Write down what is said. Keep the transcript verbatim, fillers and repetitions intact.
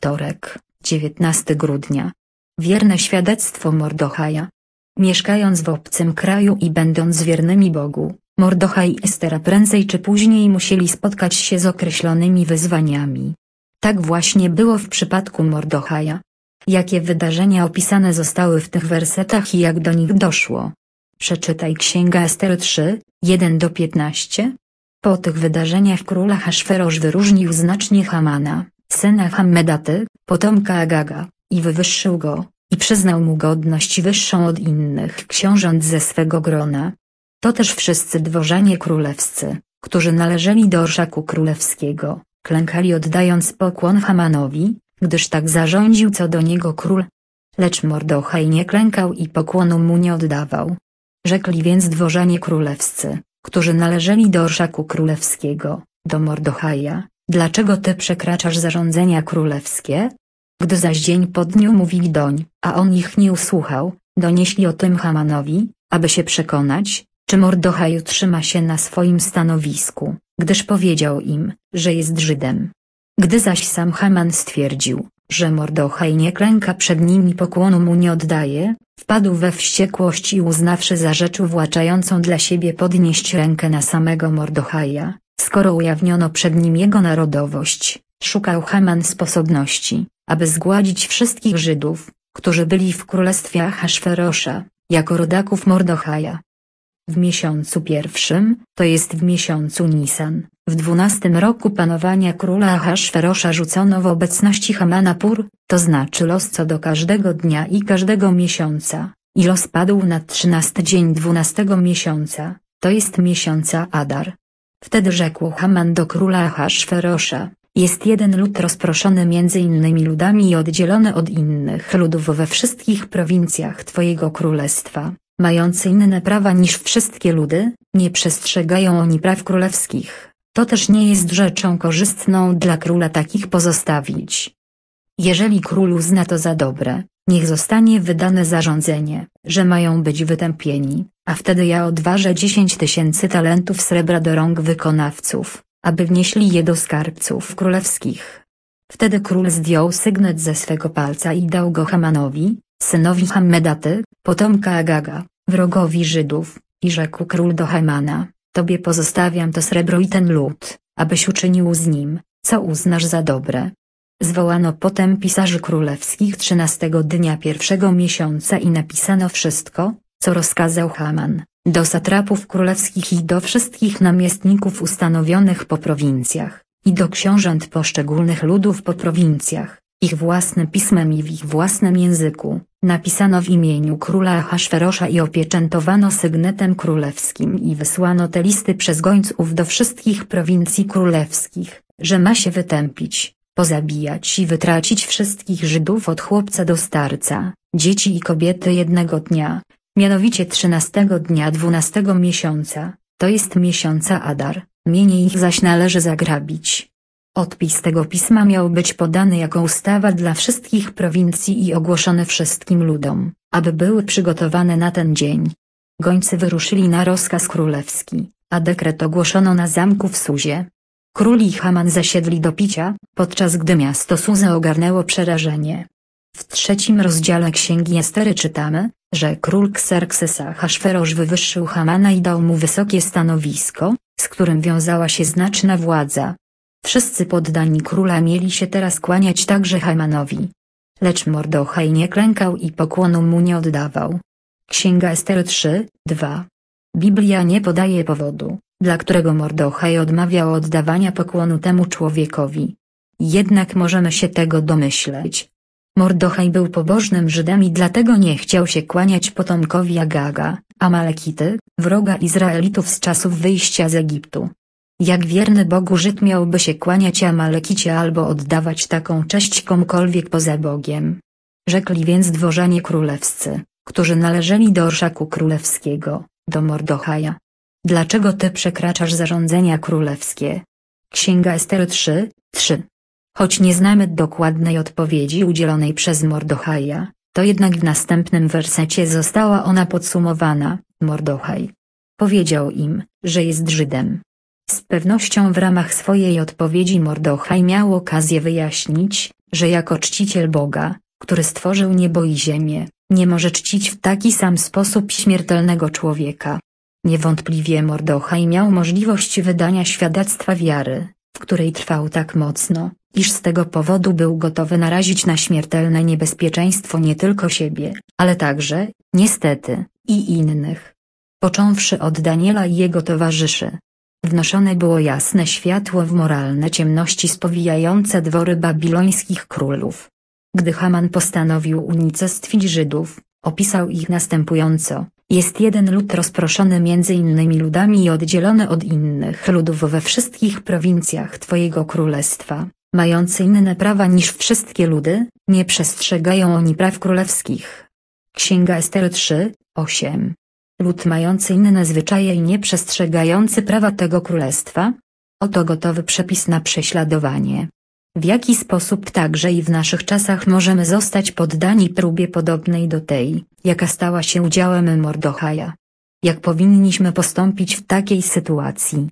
Wtorek, dziewiętnastego grudnia. Wierne świadectwo Mordechaja. Mieszkając w obcym kraju i będąc wiernymi Bogu, Mordechaj i Estera prędzej czy później musieli spotkać się z określonymi wyzwaniami. Tak właśnie było w przypadku Mordechaja. Jakie wydarzenia opisane zostały w tych wersetach i jak do nich doszło? Przeczytaj Księga Estery trzy, jeden do piętnastu. Po tych wydarzeniach król Ahaswerosz wyróżnił znacznie Hamana, syna Hammedaty, potomka Agaga, i wywyższył go, i przyznał mu godność wyższą od innych książąt ze swego grona. To też wszyscy dworzanie królewscy, którzy należeli do orszaku królewskiego, klękali oddając pokłon Hamanowi, gdyż tak zarządził co do niego król. Lecz Mordechaj nie klękał i pokłonu mu nie oddawał. Rzekli więc dworzanie królewscy, którzy należeli do orszaku królewskiego, do Mordechaja: dlaczego ty przekraczasz zarządzenia królewskie? Gdy zaś dzień po dniu mówili doń, a on ich nie usłuchał, donieśli o tym Hamanowi, aby się przekonać, czy Mordechaj utrzyma się na swoim stanowisku, gdyż powiedział im, że jest Żydem. Gdy zaś sam Haman stwierdził, że Mordechaj nie klęka przed nim i pokłonu mu nie oddaje, wpadł we wściekłość i uznawszy za rzecz uwłaczającą dla siebie podnieść rękę na samego Mordechaja, skoro ujawniono przed nim jego narodowość, szukał Haman sposobności, aby zgładzić wszystkich Żydów, którzy byli w królestwie Ahaswerosza, jako rodaków Mordechaja. W miesiącu pierwszym, to jest w miesiącu Nisan, w dwunastym roku panowania króla Ahaswerosza rzucono w obecności Hamana pur, to znaczy los co do każdego dnia i każdego miesiąca, i los padł na trzynasty dzień dwunastego miesiąca, to jest miesiąca Adar. Wtedy rzekł Haman do króla Ahaswerosza: jest jeden lud rozproszony między innymi ludami i oddzielony od innych ludów we wszystkich prowincjach twojego królestwa, mający inne prawa niż wszystkie ludy, nie przestrzegają oni praw królewskich. To też nie jest rzeczą korzystną dla króla takich pozostawić. Jeżeli król uzna to za dobre, niech zostanie wydane zarządzenie, że mają być wytępieni, a wtedy ja odważę dziesięć tysięcy talentów srebra do rąk wykonawców, aby wnieśli je do skarbców królewskich. Wtedy król zdjął sygnet ze swego palca i dał go Hamanowi, synowi Hammedaty, potomka Agaga, wrogowi Żydów, i rzekł król do Hamana: tobie pozostawiam to srebro i ten lud, abyś uczynił z nim, co uznasz za dobre. Zwołano potem pisarzy królewskich trzynastego dnia pierwszego miesiąca i napisano wszystko, co rozkazał Haman, do satrapów królewskich i do wszystkich namiestników ustanowionych po prowincjach, i do książąt poszczególnych ludów po prowincjach, ich własnym pismem i w ich własnym języku, napisano w imieniu króla Ahaswerosza i opieczętowano sygnetem królewskim i wysłano te listy przez gońców do wszystkich prowincji królewskich, że ma się wytępić, pozabijać i wytracić wszystkich Żydów od chłopca do starca, dzieci i kobiety jednego dnia, mianowicie trzynastego dnia dwunastego miesiąca, to jest miesiąca Adar, mienie ich zaś należy zagrabić. Odpis tego pisma miał być podany jako ustawa dla wszystkich prowincji i ogłoszony wszystkim ludom, aby były przygotowane na ten dzień. Gońcy wyruszyli na rozkaz królewski, a dekret ogłoszono na zamku w Suzie. Król i Haman zasiedli do picia, podczas gdy miasto Suzę ogarnęło przerażenie. W trzecim rozdziale Księgi Estery czytamy, że król Kserkses Ahaswerosz wywyższył Hamana i dał mu wysokie stanowisko, z którym wiązała się znaczna władza. Wszyscy poddani króla mieli się teraz kłaniać także Hamanowi. Lecz Mordechaj nie klękał i pokłonu mu nie oddawał. Księga Estery trzy, dwa. Biblia nie podaje powodu, dla którego Mordechaj odmawiał oddawania pokłonu temu człowiekowi. Jednak możemy się tego domyśleć. Mordechaj był pobożnym Żydem i dlatego nie chciał się kłaniać potomkowi Agaga, Amalekity, wroga Izraelitów z czasów wyjścia z Egiptu. Jak wierny Bogu Żyd miałby się kłaniać Amalekicie albo oddawać taką cześć komukolwiek poza Bogiem? Rzekli więc dworzanie królewscy, którzy należeli do orszaku królewskiego, do Mordechaja: dlaczego ty przekraczasz zarządzenia królewskie? Księga Estery trzy, trzy. Choć nie znamy dokładnej odpowiedzi udzielonej przez Mordechaja, to jednak w następnym wersecie została ona podsumowana: Mordechaj powiedział im, że jest Żydem. Z pewnością w ramach swojej odpowiedzi Mordechaj miał okazję wyjaśnić, że jako czciciel Boga, który stworzył niebo i ziemię, nie może czcić w taki sam sposób śmiertelnego człowieka. Niewątpliwie Mordochaj miał możliwość wydania świadectwa wiary, w której trwał tak mocno, iż z tego powodu był gotowy narazić na śmiertelne niebezpieczeństwo nie tylko siebie, ale także, niestety, i innych. Począwszy od Daniela i jego towarzyszy, wnoszone było jasne światło w moralne ciemności spowijające dwory babilońskich królów. Gdy Haman postanowił unicestwić Żydów, opisał ich następująco: jest jeden lud rozproszony między innymi ludami i oddzielony od innych ludów we wszystkich prowincjach Twojego królestwa, mający inne prawa niż wszystkie ludy, nie przestrzegają oni praw królewskich. Księga Ester trzy, osiem. Lud mający inne zwyczaje i nie przestrzegający prawa tego królestwa? Oto gotowy przepis na prześladowanie. W jaki sposób także i w naszych czasach możemy zostać poddani próbie podobnej do tej, jaka stała się udziałem Mordochaja? Jak powinniśmy postąpić w takiej sytuacji?